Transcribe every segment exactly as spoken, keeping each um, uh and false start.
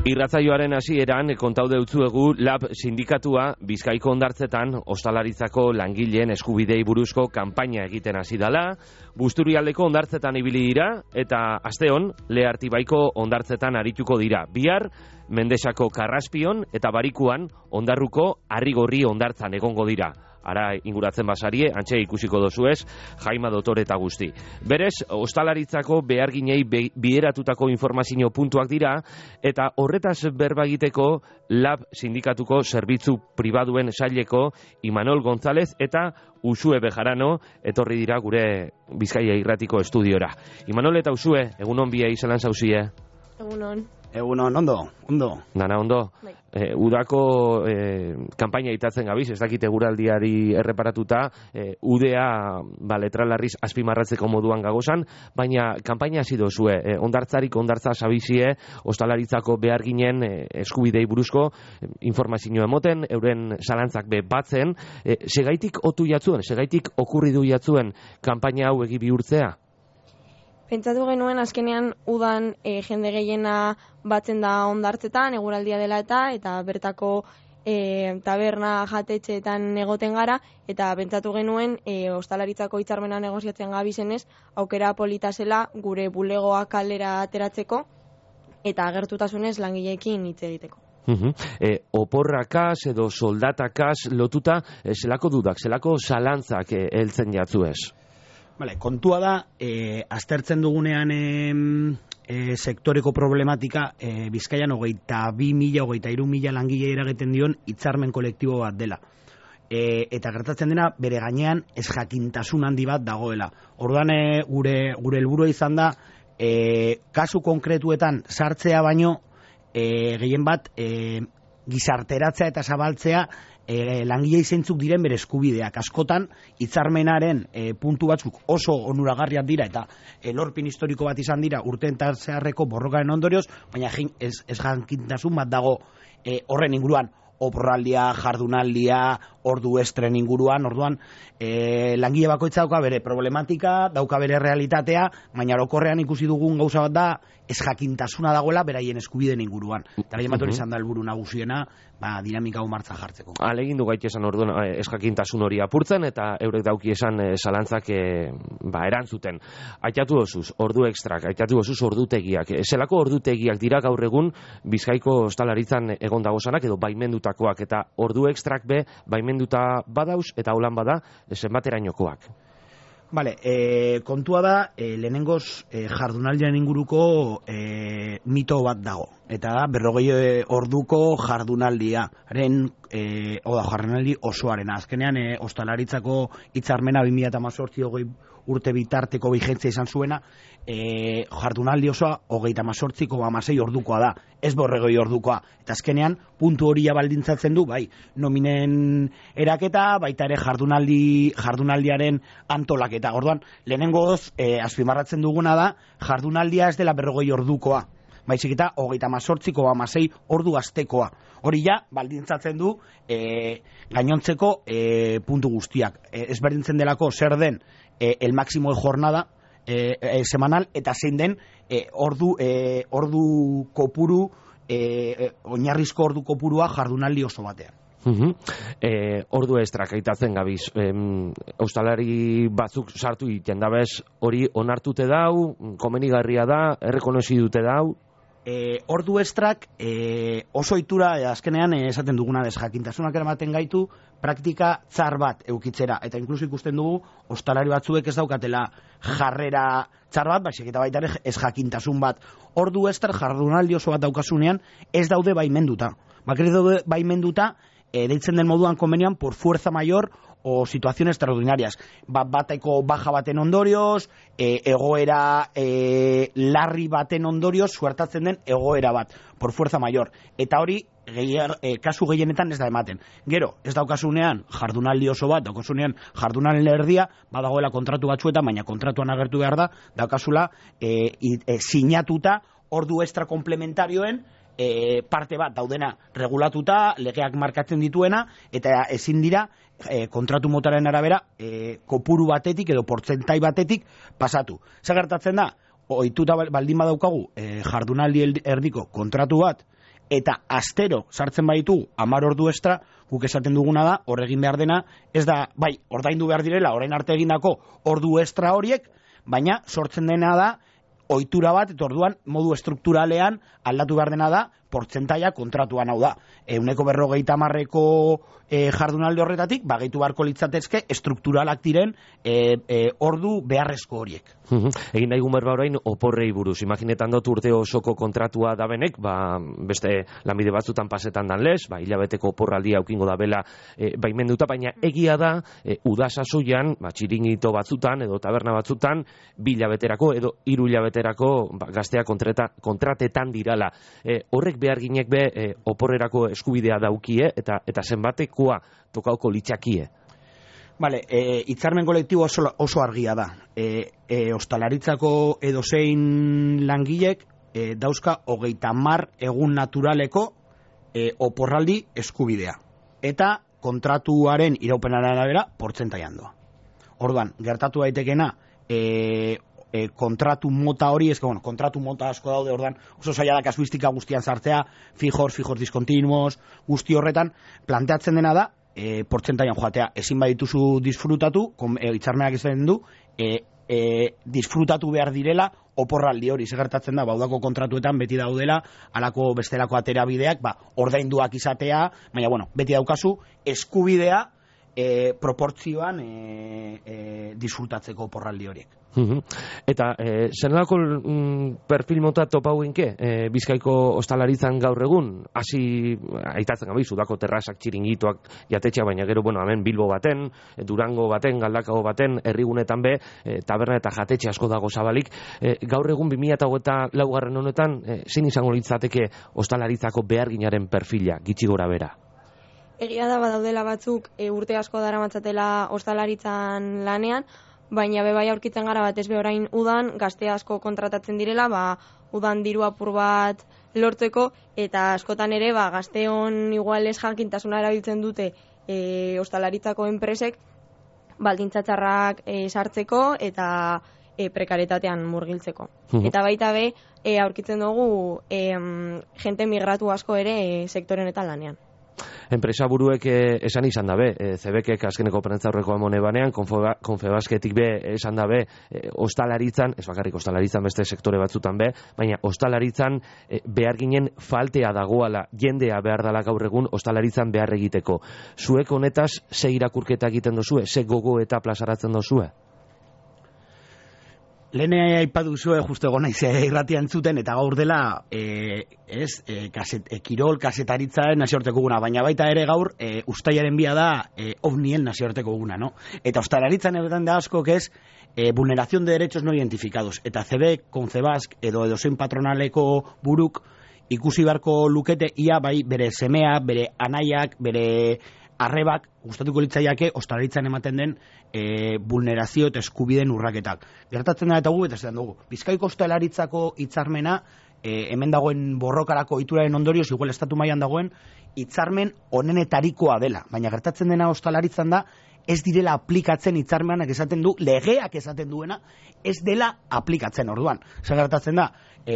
Irratzaioaren hasieran kontaude utzuegu Lab sindikatua Bizkaiko hondartzetan ostalaritzako langileen eskubidei buruzko kanpaina egiten hasi dela. Busturialdeko hondartzetan ibili dira eta asteon Leartibaiko hondartzetan arituko dira. Bihar Mendexako Karraspion eta Barikuan Hondarruko Arrigorri hondartzan egongo dira. Ara inguratzen basarie, antxe ikusiko dozuez, Jaima Dotore eta guzti. Berez, ostalaritzako beharginei bideratutako informazio puntuak dira, eta horretaz berba egiteko Lab sindikatuko zerbitzu pribaduen saileko Imanol González eta Usue Bejarano etorri dira gure Bizkaia Irratiko estudiora. Imanol eta Usue, egunon biei zelan zauzie? Egunon. Egunon, ondo, ondo. Dana, ondo. Bai. E, udako e, kanpaina itatzen gabiz, ez dakite guraldiari erreparatuta, e, udea ba, letralarriz azpimarratzeko moduan gagozan, baina kanpaina hasi dozue, e, ondartzarik ondartza sabizie, ostalaritzako beharginen e, eskubidei buruzko e, informazio emoten, euren zalantzak be batzen, e, segaitik otu jatzuen, segaitik okurri du jatzuen kanpaina hau egi bihurtzea? Pentsatu genuen azkenean udan e, jende gehiena batzen da hondartzetan, eguraldia dela eta, eta bertako e, taberna jatetxeetan egoten gara, eta pentsatu genuen e, ostalaritzako hitzarmena negoziatzen gabizenez, aukera polita zela gure bulegoa kalera ateratzeko, eta agertutasunez langileekin hitz egiteko. Uhum. E, oporrakaz edo soldatakaz lotuta, e, zelako dudak, zelako zalantzak e, heltzen jatzuez? Vale, kontua da, e, aztertzen dugunean e, e, sektoreko problematika e, Bizkaian hogeita bi mila, hogeita hiru mila langile eragiten dion hitzarmen kolektibo bat dela. E, eta gertatzen dena bere gainean ez jakintasun handi bat dagoela. Orduan e, gure, gure helburua izan da, e, kasu konkretuetan sartzea baino, e, gehien bat e, gizarteratzea eta zabaltzea E, langilei zeintzuk diren bere eskubideak. Askotan hitzarmenaren e, puntu batzuk oso onuragarriak dira eta e, lorpin historiko bat izan dira urteen zeharreko borrokaren ondorioz, baina ez, ez jakintasun bat dago e, horren inguruan, oporraldia, jardunaldia, ordu estren inguruan, orduan e, langile bakoitza dauka bere problematika, dauka bere realitatea, baina orokorrean ikusi dugun gauza bat da ez jakintasuna dagoela beraien eskubideen inguruan. Eta gehien bat hori izan da helburu nagusiena, ba, dinamika hau martxan jartzeko. Alegin du gaite esan orduan ez jakintasun hori apurtzen eta eurek dauki esan e, zalantzak e, ba, erantzuten. Aitatu dozuz, ordu ekstrak, aitatu dozuz ordutegiak. E, zelako ordutegiak dira gaur egun Bizkaiko ostalaritzan egon dagozanak edo baimendutakoak, eta ordu ekstrak be baimenduta badauz eta holan bada zenbaterainokoak. Vale, e, kontua da, e, lehenengoz e, jardunaldian inguruko e, mito bat dago. Eta da, berrogei orduko jardunaldia. Haren, e, oda, jardunaldi osoaren. Azkenean, e, ostalaritzako hitzarmena bi mila hemezortzi hogei urte bitarteko bigentzia izan zuena, e, jardunaldi osoa hogeita hemezortzi koma hamasei ordukoa da, ez berrogei ordukoa. Eta azkenean, puntu horia baldintzatzen du, bai, nominen eraketa, baita ere jardunaldi, jardunaldiaren antolaketa. Orduan, lehenengoz, e, azpimarratzen duguna da, jardunaldia ez dela berrogei ordukoa, baizik eta hogeita hemezortzi koma hamasei ordu astekoa. Hori ja, baldintzatzen du e, gainontzeko e, puntu guztiak. E, ezberdintzen delako zer den e, el máximo de jornada e, e, semanal, eta zein den e, ordu, e, ordu kopuru, e, e, oinarrizko ordu kopurua jardunaldi oso batean. Uhum. E, ordu estrak aitatzen gabiz, e, ostalari batzuk sartu egiten dabez, hori onartute dau, komenigarria da, errekonozi dute dau? E, ordu estrak e, oso itura e, azkenean e, esaten duguna desjakintasunak eramaten gaitu praktika tzar bat eukitzera, eta inkluso ikusten dugu ostalari batzuek ez daukatela jarrera tzar bat, baizik eta baita ere ez jakintasun bat. Ordu estrak jardunaldi oso bat daukasunean ez daude baimenduta. Bakarrik daude baimenduta e, deitzen den moduan konbenian por fuerza mayor o situaciones extraordinarias. Bat bateko baja baten ondorioz, e, egoera e, larri baten ondorioz, suertatzen den egoera bat, por fuerza mayor. Eta hori, gehiar, e, kasu gehienetan ez da ematen. Gero, ez daukasunean jardunaldi oso bat, daukasunean jardunaldi erdia, badagoela kontratu batzuetan, baina kontratuan agertu behar da, daukasula e, e, sinatuta ordu extra komplementarioen e, parte bat daudena regulatuta, legeak markatzen dituena, eta ezin dira e, kontratu motaren arabera e, kopuru batetik edo portzentai batetik pasatu. Zer gertatzen da, ohituta baldin badaukagu e, jardunaldi erdiko kontratu bat, eta astero sartzen baditu hamar ordu estra, guk esaten duguna da, hor egin behar dena, ez da, bai, ordaindu behar direla, orain arte egindako ordu estra horiek, baina sortzen dena da, ohitura bat, eta orduan modu estrukturalean aldatu behar dena da, portzentaia kontratuan hau da. Ehuneko berrogeita hamarreko e, jardunalde horretatik, bagaitu beharko litzatezke estrukturalak diren e, e, ordu beharrezko horiek. Egin nahi gumerba orain oporrei buruz. Imaginetan dut urte osoko kontratua da benek, ba, beste lanbide batzutan pasetan dan lez, ba, hilabeteko oporraldia aukingo da bela e, baimenduta, baina egia da, e, udasasoian, ba, txiringito batzutan edo taberna batzutan, bi hilabeterako edo hiru hilabeterako ba, gaztea kontrata, kontratetan dirala. E, horrek behar ginek be e, oporrerako eskubidea daukie eta eta zenbatekoa tokauko litzakie. Vale, e, hitzarmen kolektibo oso, oso argia da. E, e, ostalaritzako edozein langilek e, dauzka hogeita hamar egun naturaleko e, oporraldi eskubidea. Eta kontratuaren iraupenaren arabera portzentaian doa. Orduan, gertatu daitekena e, E, kontratu mota hori, ez que, bueno, kontratu mota asko daude, ordan oso zaila da kasuistika guztian sartzea, fijos, fijos diskontinuos, guzti horretan, planteatzen dena da, e, portzentaian joatea, ezin badituzu disfrutatu, e, hitzarmenak izaten du, e, e, disfrutatu behar direla, oporraldi hori, segertatzen da, baudako kontratuetan beti daudela, alako bestelako aterabideak, ba, ordainduak izatea, baina, bueno, beti daukazu, eskubidea, e, proportzioan e, e, disfrutatzeko oporraldi horiek. Eta e, zer nolako mm, perfil mota topauenke e, Bizkaiko ostalaritzan gaur egun, hasi aitatzen gabe Sudako terrazak, txiringituak, jatetxea, baina gero, bueno, hemen Bilbo baten, Durango baten, Galdakao baten, herrigunetan be, e, taberna eta jatetxe asko dago zabalik. E, gaur egun bi mila hogeita laugarren honetan, e, zein izango litzateke ostalaritzako beharginaren perfila, gitxi gora bera? Egia da badaudela batzuk e, urte asko daramatzatela ostalaritzan lanean, baina bebai aurkitzen gara batez be orain udan, gazte asko kontratatzen direla, ba, udan diru apur bat lortzeko, eta askotan ere, ba, gazteon igual ez jakintasuna erabiltzen dute e, ostalaritzako enpresek, baldintzatzarrak e, sartzeko eta e, prekaretatean murgiltzeko. Uh-huh. Eta baita be, e, aurkitzen dugu e, jente migratu asko ere e, sektore honetan lanean. Enpresa buruek eh, esan izan dabe, eh, Zebekek azkeneko prentzaurreko amone banean, Konfebasketik be esan dabe, eh, ostalaritzan, ez bakarrik ostalaritzan beste sektore batzutan be, baina ostalaritzan eh, behar ginen faltea dagoala, jendea behar dala gaur egun ostalaritzan behar egiteko. Zuek honetaz, ze irakurketa egiten dozue, ze gogo eta plazaratzen dozue? Lehen aipatu zuen justu egon naiz irratia entzuten, eta gaur dela e, ez, e, kaset, e, kirol kasetaritzaren nazioarteko guna, baina baita ere gaur e, ustailaren bia da e, ovnien nazioarteko guna, no? Eta ostalaritzan egiten da asko, que es e, vulneración de derechos no identificados. Eta C B, Koncebask edo edozein patronaleko buruk ikusi beharko lukete ia bai bere semea, bere anaiak, bere arrebak, gustatuko litzaiake ostalaritzan ematen den e, vulnerazio eta eskubideen urraketak. Gertatzen da eta gu, eta zetan dugu. Bizkaiko ostalaritzako hitzarmena, e, hemen dagoen borrokarako ohituraren ondorioz, igual estatu mailan dagoen, hitzarmen onenetarikoa dela. Baina gertatzen dena ostalaritzan da, ez direla aplikatzen hitzarmenak esaten du, legeak esaten duena, ez dela aplikatzen orduan. Zer gertatzen da,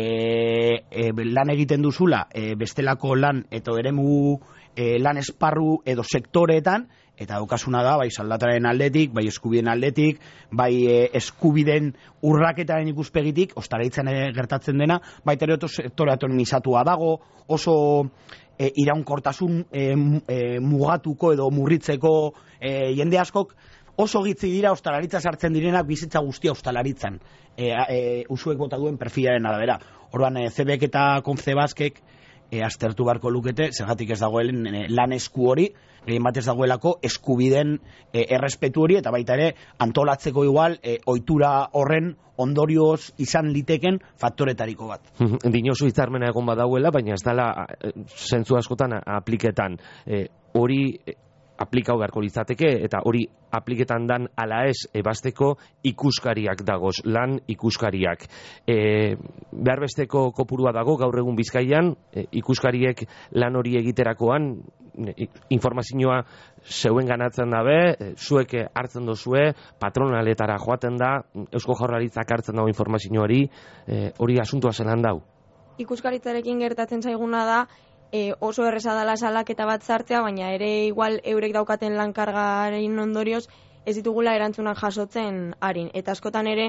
e, e, lan egiten duzula, e, bestelako lan eta eremu e, lan esparru edo sektoreetan, eta daukasuna da, bai saldataren aldetik, bai eskubiden aldetik, bai e, eskubiden urraketaren ikuspegitik, ostalaritzan gertatzen dena, baita ere oso sektore autonomizatua dago, oso e, iraunkortasun e, e, mugatuko edo murritzeko e, jende askok, oso gitzi dira ostalaritza sartzen direnak bizitza guztia ostalaritzan, e, e, usuek bota duen perfilaren arabera. Orduan, e, C B K eta Koncebaskek e, aztertu beharko lukete, zergatik ez dagoen e, lan esku hori, gehien bat ez dagoelako eskubiden e, errespetu hori, eta baita ere antolatzeko igual e, ohitura horren ondorioz izan liteken faktoretariko bat. Dinosu hitzarmena egon badauela, baina ez dela zentzu askotan apliketan. E, hori aplikau beharko litzateke, eta hori apliketan dan ala ez ebasteko ikuskariak dagoz, lan ikuskariak. E, behar besteko kopurua dago gaur egun Bizkaian, e, ikuskariek lan hori egiterakoan, e, informazioa zeuen ganatzen dabe, e, zuek hartzen dozue, patronaletara joaten da, Eusko Jaurlaritzak hartzen dago informazio hori, e, hori asuntua zelan dau. Ikuskaritzarekin gertatzen zaiguna da, e, oso erreza dela salaketa bat sartzea, baina ere igual eurek daukaten lankargaren ondorioz ez ditugula erantzunak jasotzen harin. Eta askotan ere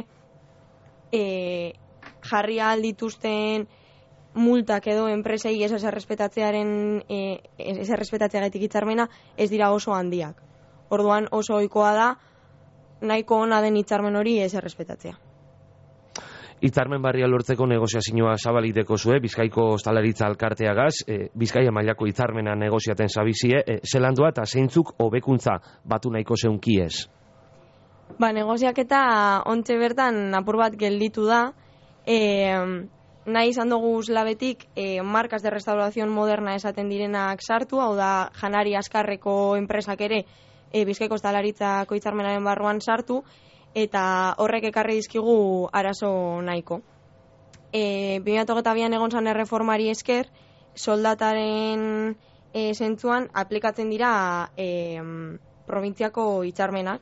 e, jarria aldituzten multak edo enpresei ez errespetatzearen e, ez errespetatzeagatik hitzarmena ez dira oso handiak. Orduan oso ohikoa da nahiko ona den hitzarmen hori ez errespetatzea. Hitzarmen barria lortzeko negoziazioa zabaliteko zue, Bizkaiko Ostalaritza Elkarteagaz, e, Bizkaia mailako hitzarmena negoziaten zabizie, e, zelandua eta zeintzuk hobekuntza batu nahiko zeunkiez? Ba, negoziaketa ontxe bertan apur bat gelditu da, e, nahi izan dugu labetik e, markas de restauración moderna esaten direnak sartu, hau da janari askarreko enpresak ere e, Bizkaiko Ostalaritzako hitzarmenaren barruan sartu, eta horrek ekarri dizkigu arazo nahiko. E, bi mila hogeita bian egon zan erreformari esker, soldataren e, zentzuan aplikatzen dira e, probintziako hitzarmenak.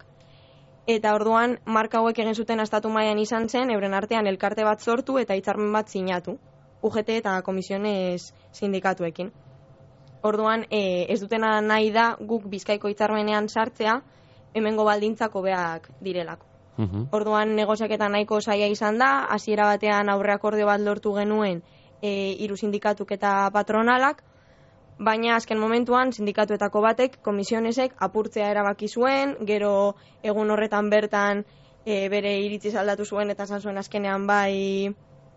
Eta orduan, marka hauek egin zuten estatu mailan izan zen, euren artean elkarte bat sortu eta hitzarmen bat sinatu, U G T eta komisiones sindikatuekin. Orduan, e, ez dutena nahi da guk Bizkaiko hitzarmenean sartzea, hemengo baldintzako beak direlako. Uhum. Orduan, negoziaketa nahiko zaila izan da, hasiera batean aurre akordio bat lortu genuen e, hiru sindikatuk eta patronalak, baina azken momentuan sindikatuetako batek, komisionesek apurtzea erabaki zuen, gero egun horretan bertan e, bere iritziz aldatu zuen eta esan zuen azkenean bai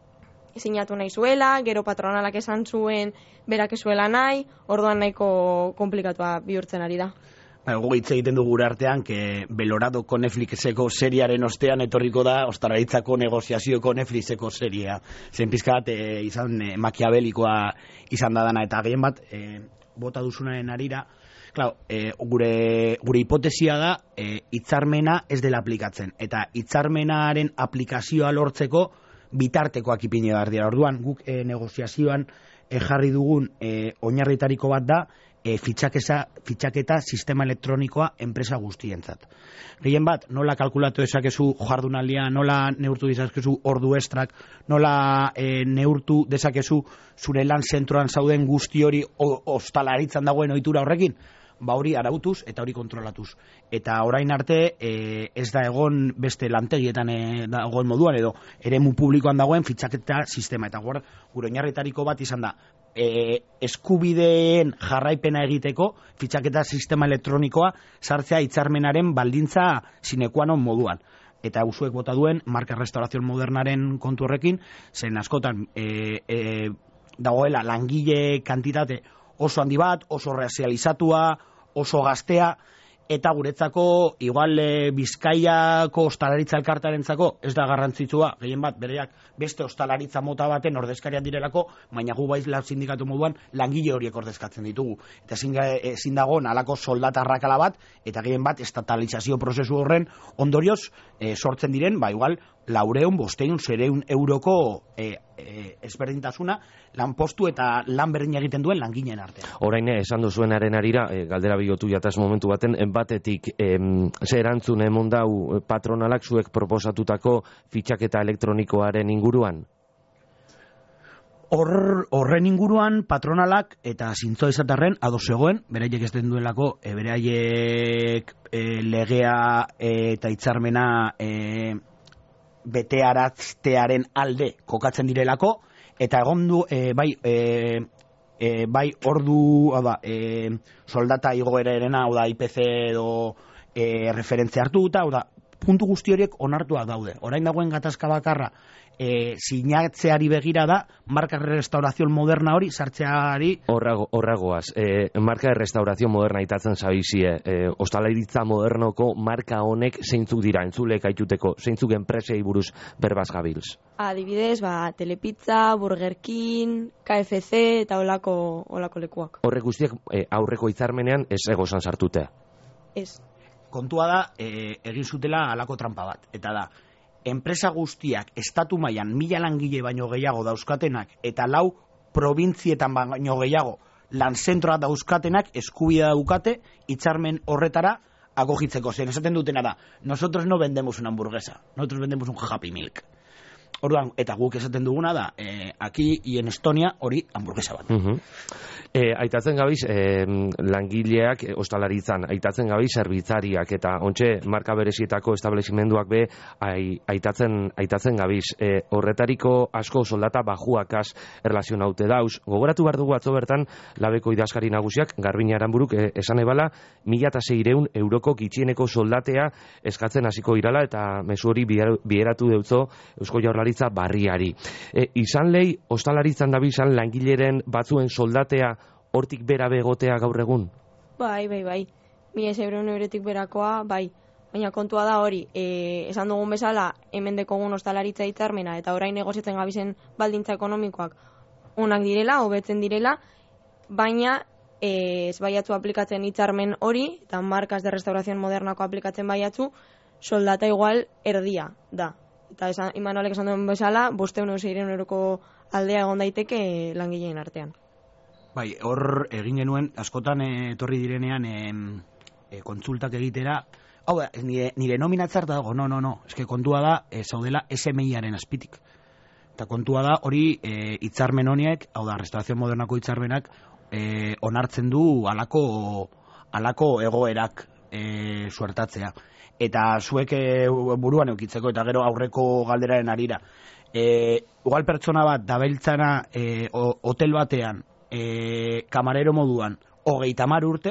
sinatu nahi zuela, gero patronalak esan zuen berak ez zuela nahi, orduan nahiko komplikatua bihurtzen ari da. Ego hitz egiten du gure artean, que Beloradoko Netflixeko seriaren ostean etorriko da Ostalaritzako negoziazioko Netflixeko seria. Zen pizkat e, izan e, makiabelikoa izan da dana, eta gehien bat e, bota duzunaren arira, claro, e, gure, gure hipotesia da e, hitzarmena ez dela aplikatzen, eta hitzarmenaren aplikazioa lortzeko bitartekoak ipini behar dira. Orduan, guk e, negoziazioan e, jarri dugun e, oinarritariko bat da, E, fitxaketa, fitxaketa sistema elektronikoa enpresa guztientzat. Gehien bat, nola kalkulatu dezakezu jardunaldia, nola neurtu dezakezu ordu estrak, nola e, neurtu dezakezu zure lan zentroan zauden guzti hori ostalaritzan dagoen ohitura horrekin, ba hori arautuz eta hori kontrolatuz. Eta orain arte e, ez da egon beste lantegietan e, dagoen moduan edo eremu publikoan dagoen fitxaketa sistema. Eta gure oinarritariko bat izan da, E, eskubideen jarraipena egiteko fitxaketa sistema elektronikoa sartzea hitzarmenaren baldintza sine qua non moduan. Eta usuek bota duen marka restauración modernaren kontu horrekin, zen askotan e, e, dagoela langile kantitate oso handi bat, oso realizatua, oso gaztea, eta guretzako igual e, Bizkaiako Ostalaritza Elkartearentzako ez da garrantzitsua, gehien bat bereak beste ostalaritza mota baten ordezkariak direlako, baina gu baiz lab sindikatu moduan langile horiek ordezkatzen ditugu. Eta ezin, ezin dago alako soldata arrakala bat, eta gehien bat estatalizazio prozesu horren ondorioz e, sortzen diren, ba igual laureun, bosteun, zereun euroko e, e, ezberdintasuna lanpostu eta lan berdin egiten duen langileen artean. Orain esan duzuenaren arira, e, galdera bigotu jataz momentu baten, batetik em, ze erantzun emon dau patronalak zuek proposatutako fitxaketa elektronikoaren inguruan? Hor, horren inguruan patronalak eta zintzo esatarren ados zegoen, beraiek ez den duelako, e, beraiek e, legea e, eta hitzarmena e, betearaztearen alde kokatzen direlako, eta egon du e, bai e, e, bai ordu da, e, soldata igoerarena, hau da I P C edo e, referentzia hartuta, hau da puntu guzti horiek onartuak daude. Orain dagoen gatazka bakarra e, sinatzeari begira da marka de restauración moderna hori sartzeari. Horrago, horragoaz, e, marka de restauración moderna itatzen zabizie, e, ostalaritza modernoko marka honek zeintzuk dira, entzulek aituteko, zeintzuk enpresei buruz berbaz gabilz? Adibidez, ba, Telepizza, Burger King, K F C eta olako, olako lekuak. Horrek guztiak e, aurreko hitzarmenean ez egozan sartutea? Ez. Kontua da, e, egin zutela halako trampa bat, eta da, enpresa guztiak estatu mailan mila langile baino gehiago dauzkatenak eta lau probintzietan baino gehiago lanzentroa dauzkatenak eskubidea daukate hitzarmen horretara agogitzeko. Zen esaten dutena da, nosotros no vendemos una hamburguesa, nosotros vendemos un Happy Milk. Orduan, eta guk esaten duguna da, eh, aquí y en Estonia hori hamburguesa bat. Uh-huh. E, aitatzen gabiz, e, langileak e, ostalaritzan, aitatzen gabiz, zerbitzariak eta ontxe marka berezietako establezimenduak be ai, aitatzen, aitatzen gabiz. E, horretariko asko soldata bajuakaz erlazionaute dauz. Gogoratu behar dugu atzo bertan, labeko idazkari nagusiak, Garbina Aranburuk, e, esan ebala, mila eta seireun euroko gitxieneko soldatea eskatzen hasiko irala eta mezu hori bieratu deutzo Eusko Jaurlaritza barriari. E, izan lehi, ostalaritzan dabizan langileren batzuen soldatea hortik bera begotea gaur egun? Bai, bai, bai. Mila seireun eurotik berakoa, bai. Baina kontua da hori, e, esan dugun bezala, hemen dekogun ostalaritza hitzarmena eta orain negoziatzen gabizen baldintza ekonomikoak onak direla, hobetzen direla, baina e, ez baiatzu aplikatzen hitzarmen hori, eta markas de restauración modernako aplikatzen baiatzu, soldata igual erdia da. Eta esan, Imanolek esan duen bezala, bosteun seireun euroko aldea egon daiteke langileen artean. Bai, hor egin genuen, askotan etorri direnean e, e, kontsultak egitera, hau da, nire, nire nominatzar dago, no, no, no, eske kontua da, e, zaudela S M I-aren azpitik. Eta kontua da, hori e, hitzarmen honiek, hau da, restaurazio modernako hitzarmenak, e, onartzen du alako, alako egoerak e, suertatzea. Eta zuek e, buruan eukitzeko, eta gero aurreko galderaren arira. E, igual pertsona bat, dabiltzana e, hotel batean, E, kamarero moduan hogeita hamar urte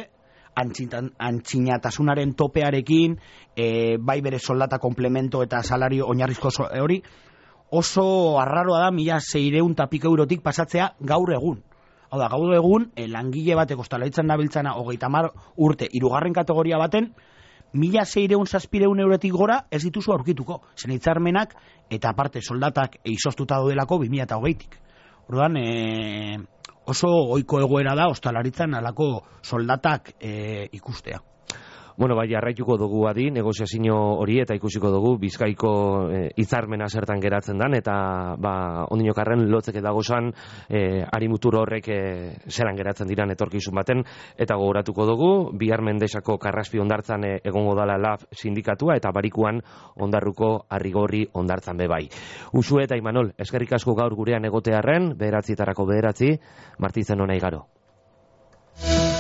antzinatasunaren topearekin e, bai bere soldata komplemento eta salario oinarrizko so, hori oso arraroa da mila seireun eta piko eurotik pasatzea gaur egun. Hau da, gaur egun e, langile batek ostalaritzan nabiltzana hogeita hamar urte hirugarren kategoria baten mila seireun zazpireun eurotik gora ez dituzu aurkituko. Zen hitzarmenak eta aparte soldatak eizostuta daudelako bi mila hogeitik. Orduan, e, oso ohiko egoera da ostalaritzan alako soldatak e, ikustea. Bueno, bai, jarraituko dugu adi, negoziazio hori eta ikusiko dugu Bizkaiko hitzarmena e, zertan geratzen dan, eta ba, ondinokarren lotzeke dagozan e, arimutur horrek e, zelan geratzen diran etorkizun baten, eta gogoratuko dugu, bihar Mendexako Karraspi ondartzan e, egongo dala lab sindikatua, eta barikuan ondarruko Arrigorri ondartzan bebai. Usue eta Imanol, eskerrik asko gaur gurean egotearren, bederatzi etarako bederatzi, martitzen hona igaro.